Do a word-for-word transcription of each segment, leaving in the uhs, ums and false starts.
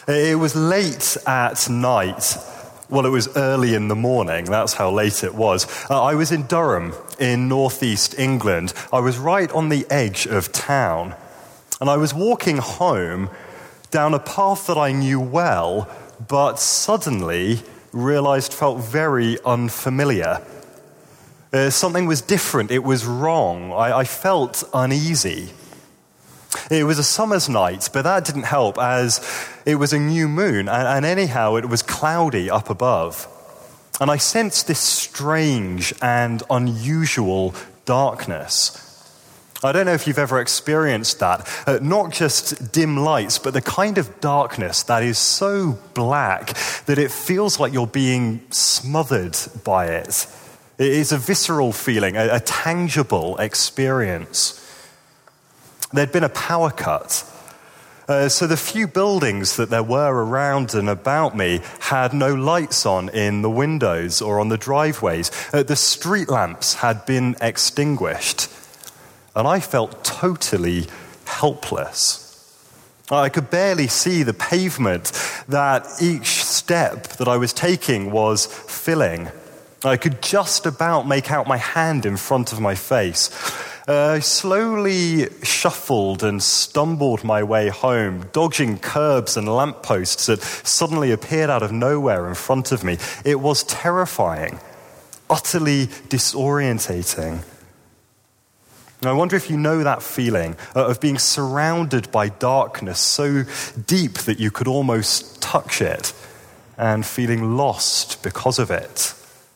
It was late at night. Well, it was early in the morning. That's how late it was. Uh, I was in Durham in northeast England. I was right on the edge of town. And I was walking home down a path that I knew well, but suddenly realized felt very unfamiliar. Uh, something was different. It was wrong. I, I felt uneasy. It was a summer's night, but that didn't help as it was a new moon, and, and anyhow it was cloudy up above. And I sensed this strange and unusual darkness. I don't know if you've ever experienced that. Uh, not just dim lights, but the kind of darkness that is so black that it feels like you're being smothered by it. It is a visceral feeling, a, a tangible experience. There'd been a power cut. Uh, so the few buildings that there were around and about me had no lights on in the windows or on the driveways. Uh, the street lamps had been extinguished. And I felt totally helpless. I could barely see the pavement that each step that I was taking was filling. I could just about make out my hand in front of my face. Uh, I slowly shuffled and stumbled my way home, dodging curbs and lampposts that suddenly appeared out of nowhere in front of me. It was terrifying, utterly disorientating. And I wonder if you know that feeling of being surrounded by darkness so deep that you could almost touch it and feeling lost because of it.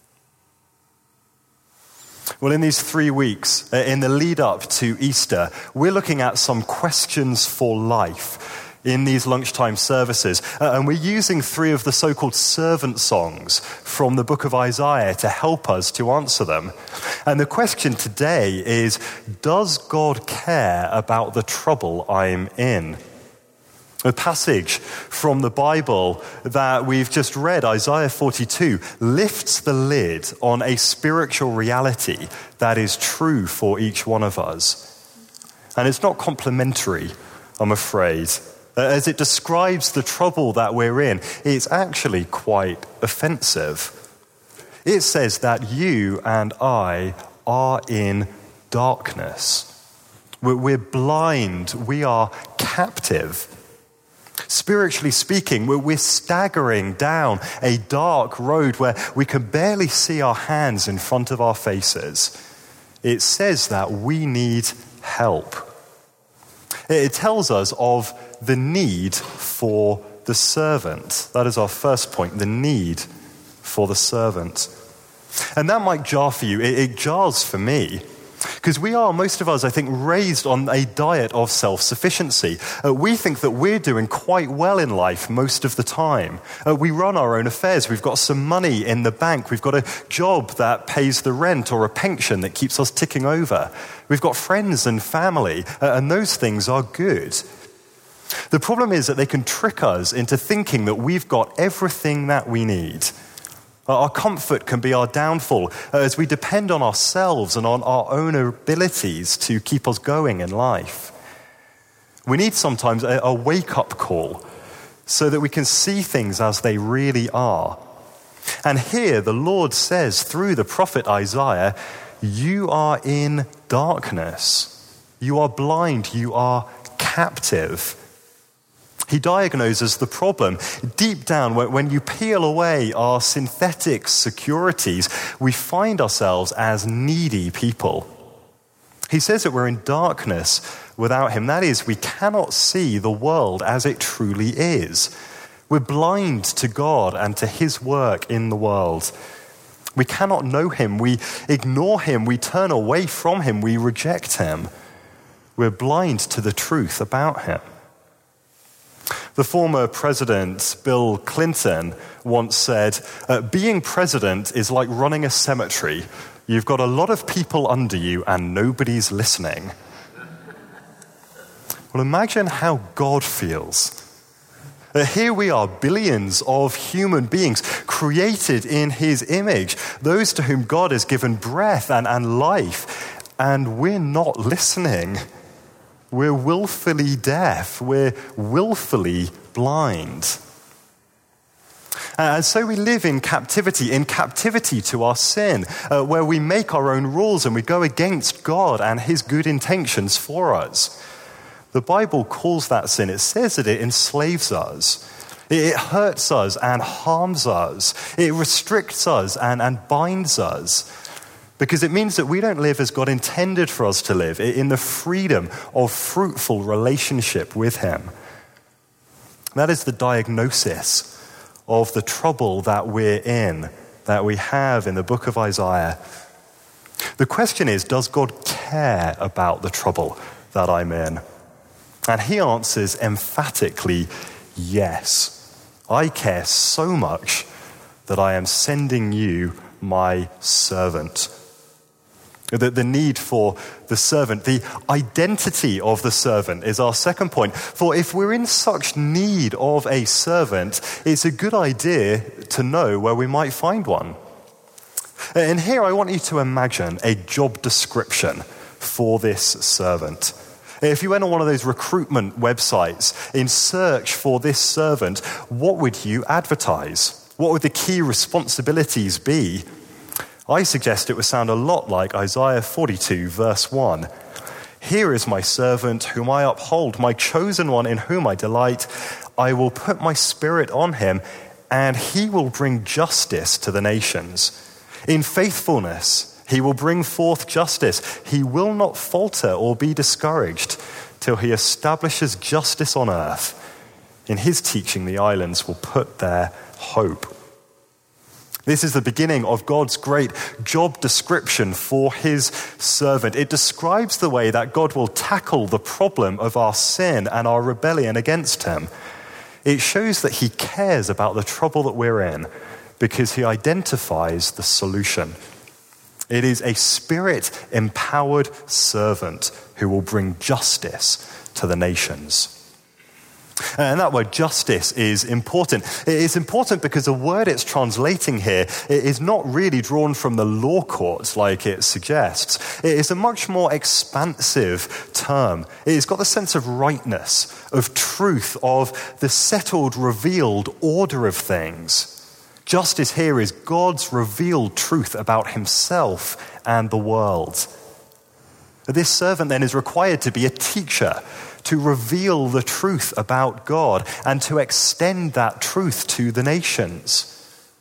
Well, in these three weeks, in the lead up to Easter, we're looking at some questions for life in these lunchtime services. Uh, and we're using three of the so-called servant songs from the book of Isaiah to help us to answer them. And the question today is, does God care about the trouble I'm in? A passage from the Bible that we've just read, Isaiah forty-two, lifts the lid on a spiritual reality that is true for each one of us. And it's not complimentary, I'm afraid. As it describes the trouble that we're in, it's actually quite offensive. It says that you and I are in darkness. We're blind. We are captive. Spiritually speaking, we're staggering down a dark road where we can barely see our hands in front of our faces. It says that we need help. It tells us of the need for the servant. That is our first point, the need for the servant. And that might jar for you. It, it jars for me. Because we are, most of us, I think, raised on a diet of self-sufficiency. Uh, we think that we're doing quite well in life most of the time. Uh, we run our own affairs. We've got some money in the bank. We've got a job that pays the rent or a pension that keeps us ticking over. We've got friends and family, uh, and those things are good. The problem is that they can trick us into thinking that we've got everything that we need. Our comfort can be our downfall as we depend on ourselves and on our own abilities to keep us going in life. We need sometimes a, a wake-up call so that we can see things as they really are. And here the Lord says through the prophet Isaiah, you are in darkness. You are blind. You are captive. He diagnoses the problem. Deep down, when you peel away our synthetic securities, we find ourselves as needy people. He says that we're in darkness without him. That is, we cannot see the world as it truly is. We're blind to God and to his work in the world. We cannot know him. We ignore him. We turn away from him. We reject him. We're blind to the truth about him. The former president, Bill Clinton, once said, uh, being president is like running a cemetery. You've got a lot of people under you and nobody's listening. Well, imagine how God feels. Uh, here we are, billions of human beings created in his image, those to whom God has given breath and, and life, and we're not listening. We're willfully deaf. We're willfully blind. And so we live in captivity, in captivity to our sin, uh, where we make our own rules and we go against God and his good intentions for us. The Bible calls that sin, it says that it enslaves us. It hurts us and harms us. It restricts us and, and binds us. Because it means that we don't live as God intended for us to live, in the freedom of fruitful relationship with him. That is the diagnosis of the trouble that we're in, that we have in the book of Isaiah. The question is, does God care about the trouble that I'm in? And he answers emphatically, yes. I care so much that I am sending you my servant. The, the need for the servant, the identity of the servant is our second point. For if we're in such need of a servant, it's a good idea to know where we might find one. And here I want you to imagine a job description for this servant. If you went on one of those recruitment websites in search for this servant, what would you advertise? What would the key responsibilities be? I suggest it would sound a lot like Isaiah forty-two, verse one. Here is my servant whom I uphold, my chosen one in whom I delight. I will put my spirit on him, and he will bring justice to the nations. In faithfulness, he will bring forth justice. He will not falter or be discouraged till he establishes justice on earth. In his teaching, the islands will put their hope. This is the beginning of God's great job description for his servant. It describes the way that God will tackle the problem of our sin and our rebellion against him. It shows that he cares about the trouble that we're in because he identifies the solution. It is a spirit-empowered servant who will bring justice to the nations. And that word justice is important. It is important because the word it's translating here is not really drawn from the law courts like it suggests. It is a much more expansive term. It's got the sense of rightness, of truth, of the settled, revealed order of things. Justice here is God's revealed truth about himself and the world. This servant then is required to be a teacher, to reveal the truth about God and to extend that truth to the nations.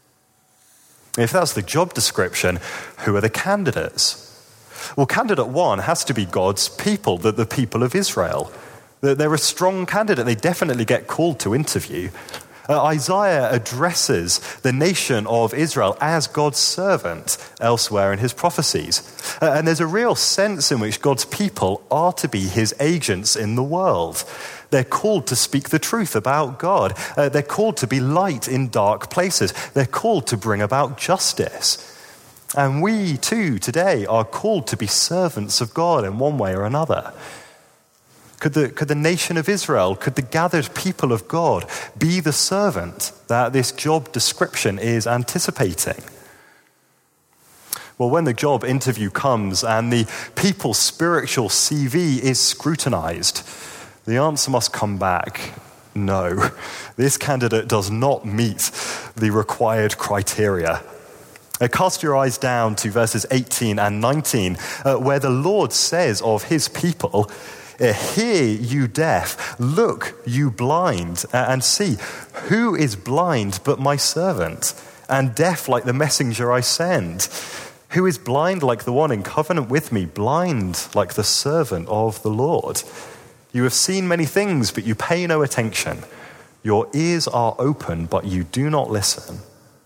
If that's the job description, who are the candidates? Well, candidate one has to be God's people, the, the people of Israel. They're a strong candidate. They definitely get called to interview. Uh, Isaiah addresses the nation of Israel as God's servant elsewhere in his prophecies. Uh, and there's a real sense in which God's people are to be his agents in the world. They're called to speak the truth about God. Uh, they're called to be light in dark places. They're called to bring about justice. And we too today are called to be servants of God in one way or another. Could the, could the nation of Israel, could the gathered people of God be the servant that this job description is anticipating? Well, when the job interview comes and the people's spiritual C V is scrutinized, the answer must come back, no. This candidate does not meet the required criteria. Uh, cast your eyes down to verses eighteen and nineteen, uh, where the Lord says of his people, hear, you deaf, look, you blind, and see, who is blind but my servant, and deaf like the messenger I send? Who is blind like the one in covenant with me, blind like the servant of the Lord? You have seen many things, but you pay no attention. Your ears are open, but you do not listen.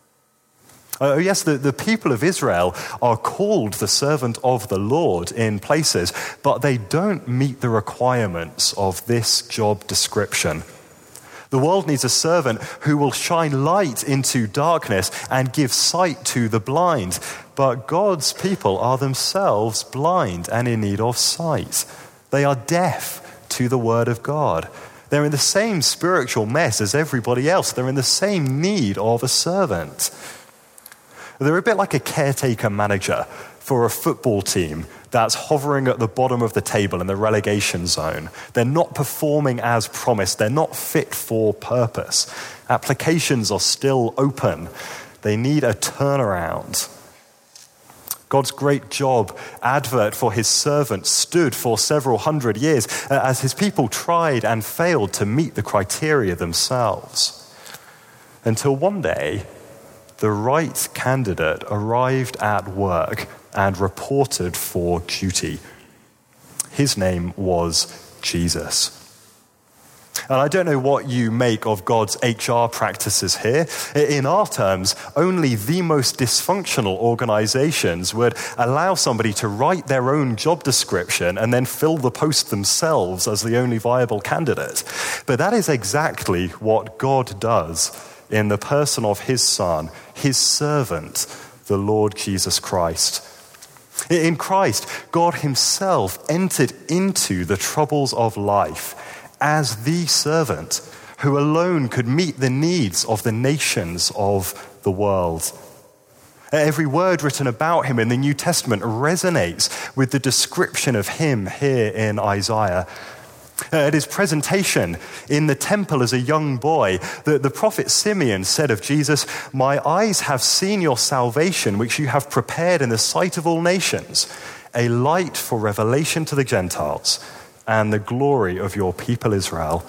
Oh, yes, the, the people of Israel are called the servant of the Lord in places, but they don't meet the requirements of this job description. The world needs a servant who will shine light into darkness and give sight to the blind, but God's people are themselves blind and in need of sight. They are deaf to the word of God. They're in the same spiritual mess as everybody else. They're in the same need of a servant. They're a bit like a caretaker manager for a football team that's hovering at the bottom of the table in the relegation zone. They're not performing as promised. They're not fit for purpose. Applications are still open. They need a turnaround. God's great job advert for his servant stood for several hundred years as his people tried and failed to meet the criteria themselves. Until one day, the right candidate arrived at work and reported for duty. His name was Jesus. And I don't know what you make of God's H R practices here. In our terms, only the most dysfunctional organizations would allow somebody to write their own job description and then fill the post themselves as the only viable candidate. But that is exactly what God does in the person of his Son, his servant, the Lord Jesus Christ. In Christ, God himself entered into the troubles of life as the servant who alone could meet the needs of the nations of the world. Every word written about him in the New Testament resonates with the description of him here in Isaiah. At his presentation in the temple as a young boy, the, the prophet Simeon said of Jesus, "My eyes have seen your salvation, which you have prepared in the sight of all nations, a light for revelation to the Gentiles and the glory of your people Israel."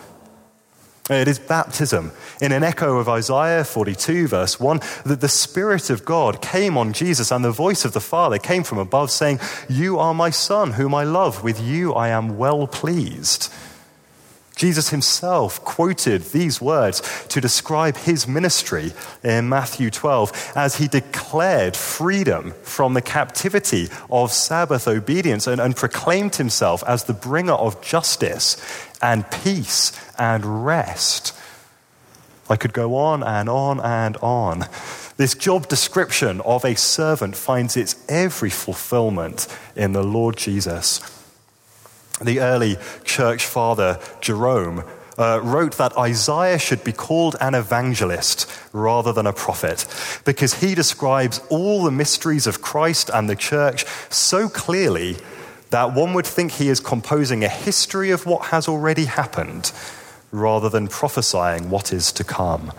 It is baptism, in an echo of Isaiah forty-two, verse one, that the Spirit of God came on Jesus and the voice of the Father came from above saying, "You are my Son, whom I love. With you I am well pleased." Jesus himself quoted these words to describe his ministry in Matthew twelve as he declared freedom from the captivity of Sabbath obedience and, and proclaimed himself as the bringer of justice and peace and rest. I could go on and on and on. This job description of a servant finds its every fulfillment in the Lord Jesus. The early church father, Jerome, uh, wrote that Isaiah should be called an evangelist rather than a prophet because he describes all the mysteries of Christ and the church so clearly that one would think he is composing a history of what has already happened rather than prophesying what is to come.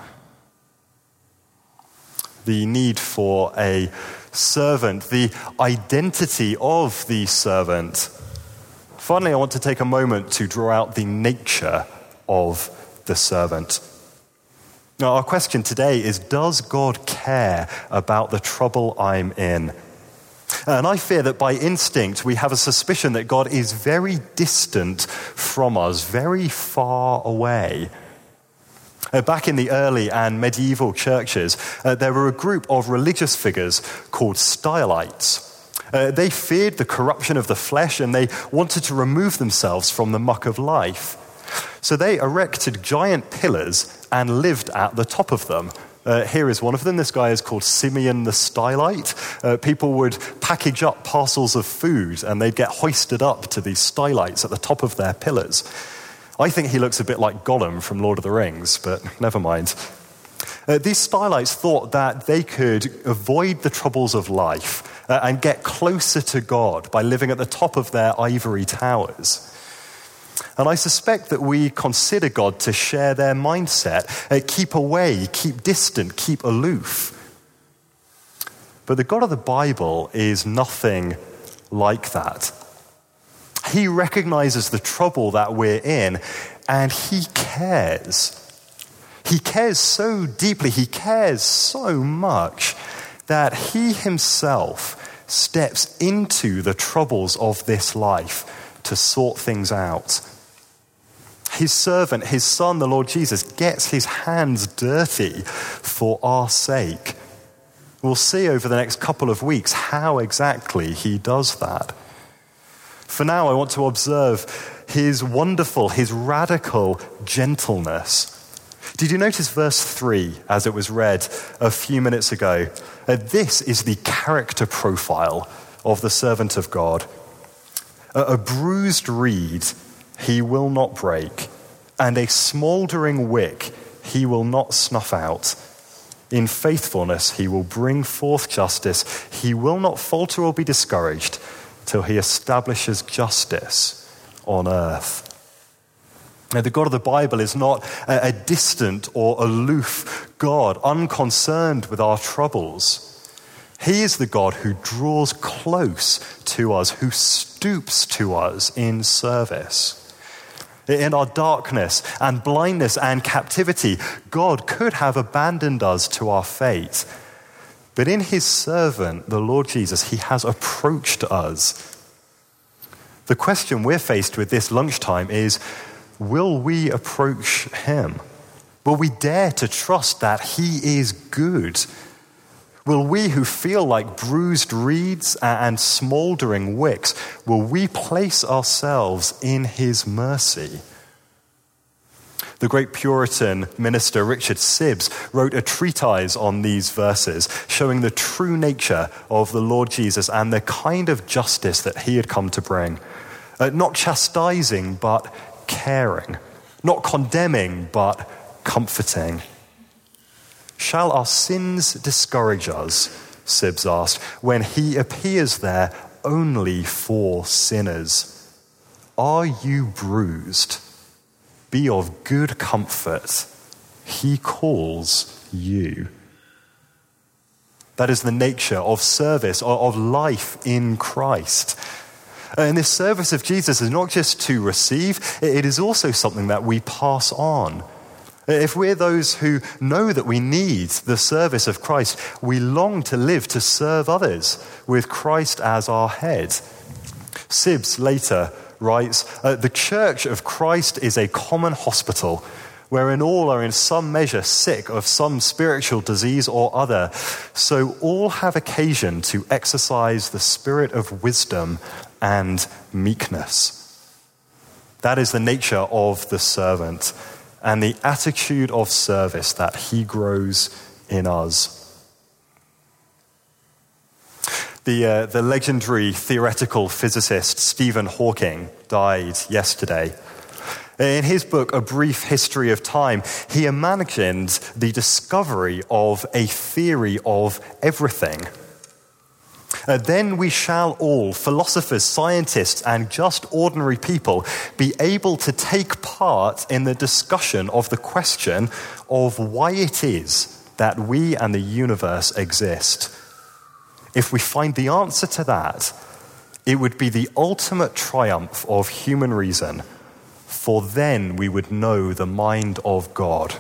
The need for a servant, the identity of the servant. Finally, I want to take a moment to draw out the nature of the servant. Now, our question today is, does God care about the trouble I'm in? And I fear that by instinct, we have a suspicion that God is very distant from us, very far away. Uh, back in the early and medieval churches, uh, there were a group of religious figures called stylites. Uh, they feared the corruption of the flesh and they wanted to remove themselves from the muck of life. So they erected giant pillars and lived at the top of them. Uh, here is one of them. This guy is called Simeon the Stylite. Uh, people would package up parcels of food and they'd get hoisted up to these stylites at the top of their pillars. I think he looks a bit like Gollum from Lord of the Rings, but never mind. Uh, these stylites thought that they could avoid the troubles of life uh, and get closer to God by living at the top of their ivory towers. And I suspect that we consider God to share their mindset, uh, keep away, keep distant, keep aloof. But the God of the Bible is nothing like that. He recognizes the trouble that we're in, and he cares. He cares so deeply, he cares so much that he himself steps into the troubles of this life to sort things out. His servant, his son, the Lord Jesus, gets his hands dirty for our sake. We'll see over the next couple of weeks how exactly he does that. For now, I want to observe his wonderful, his radical gentleness. Did you notice verse three as it was read a few minutes ago? Uh, this is the character profile of the servant of God. A, a bruised reed he will not break, and a smouldering wick he will not snuff out. In faithfulness he will bring forth justice. He will not falter or be discouraged till he establishes justice on earth. Now, the God of the Bible is not a, a distant or aloof God, unconcerned with our troubles. He is the God who draws close to us, who stoops to us in service. In our darkness and blindness and captivity, God could have abandoned us to our fate. But in his servant, the Lord Jesus, he has approached us. The question we're faced with this lunchtime is, will we approach him? Will we dare to trust that he is good? Will we who feel like bruised reeds and smouldering wicks, will we place ourselves in his mercy? The great Puritan minister Richard Sibbes wrote a treatise on these verses, showing the true nature of the Lord Jesus and the kind of justice that he had come to bring. Uh, not chastising, but caring. Not condemning, but comforting. Shall our sins discourage us, Sibbes asked, when he appears there only for sinners? Are you bruised? Be of good comfort. He calls you. That is the nature of service, of life in Christ. And this service of Jesus is not just to receive, it is also something that we pass on. If we're those who know that we need the service of Christ, we long to live to serve others with Christ as our head. Sibbes later writes, uh, the church of Christ is a common hospital wherein all are in some measure sick of some spiritual disease or other, so all have occasion to exercise the spirit of wisdom and meekness. That is the nature of the servant and the attitude of service that he grows in us. The, uh, the legendary theoretical physicist Stephen Hawking died yesterday. In his book, A Brief History of Time, he imagined the discovery of a theory of everything. Uh, then we shall all, philosophers, scientists, and just ordinary people, be able to take part in the discussion of the question of why it is that we and the universe exist. If we find the answer to that, it would be the ultimate triumph of human reason, for then we would know the mind of God.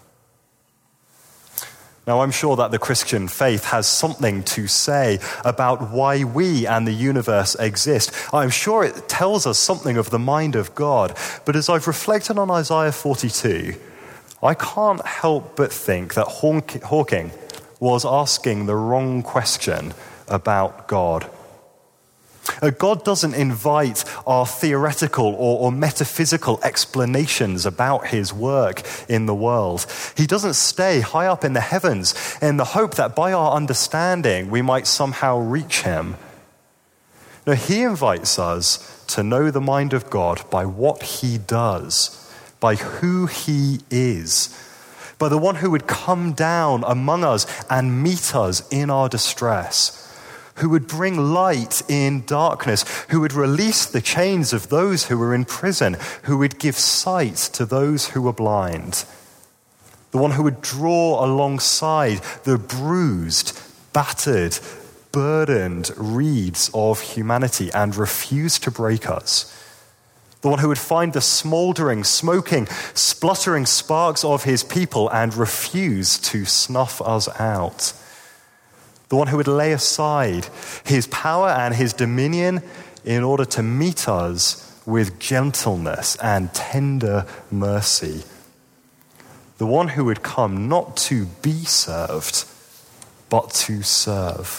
Now, I'm sure that the Christian faith has something to say about why we and the universe exist. I'm sure it tells us something of the mind of God. But as I've reflected on Isaiah forty-two, I can't help but think that Hawking was asking the wrong question about God. God doesn't invite our theoretical or, or metaphysical explanations about his work in the world. He doesn't stay high up in the heavens in the hope that by our understanding we might somehow reach him. No, he invites us to know the mind of God by what he does, by who he is, by the one who would come down among us and meet us in our distress, who would bring light in darkness, who would release the chains of those who were in prison, who would give sight to those who were blind. The one who would draw alongside the bruised, battered, burdened reeds of humanity and refuse to break us. The one who would find the smouldering, smoking, spluttering sparks of his people and refuse to snuff us out. The one who would lay aside his power and his dominion in order to meet us with gentleness and tender mercy. The one who would come not to be served, but to serve.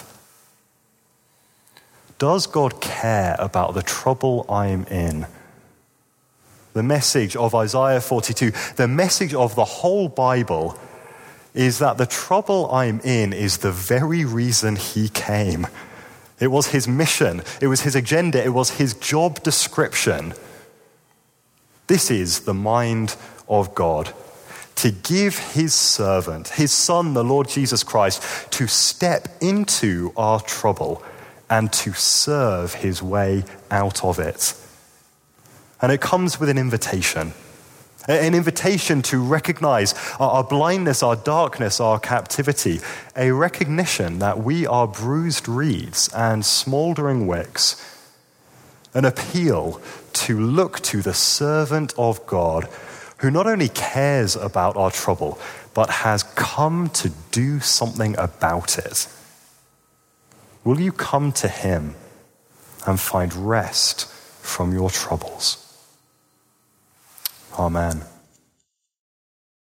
Does God care about the trouble I'm in? The message of Isaiah forty-two, the message of the whole Bible, is that the trouble I'm in is the very reason he came. It was his mission, it was his agenda, it was his job description. This is the mind of God, to give his servant, his son, the Lord Jesus Christ, to step into our trouble and to serve his way out of it. And it comes with an invitation. An invitation to recognize our blindness, our darkness, our captivity. A recognition that we are bruised reeds and smoldering wicks. An appeal to look to the servant of God who not only cares about our trouble, but has come to do something about it. Will you come to him and find rest from your troubles? Amen.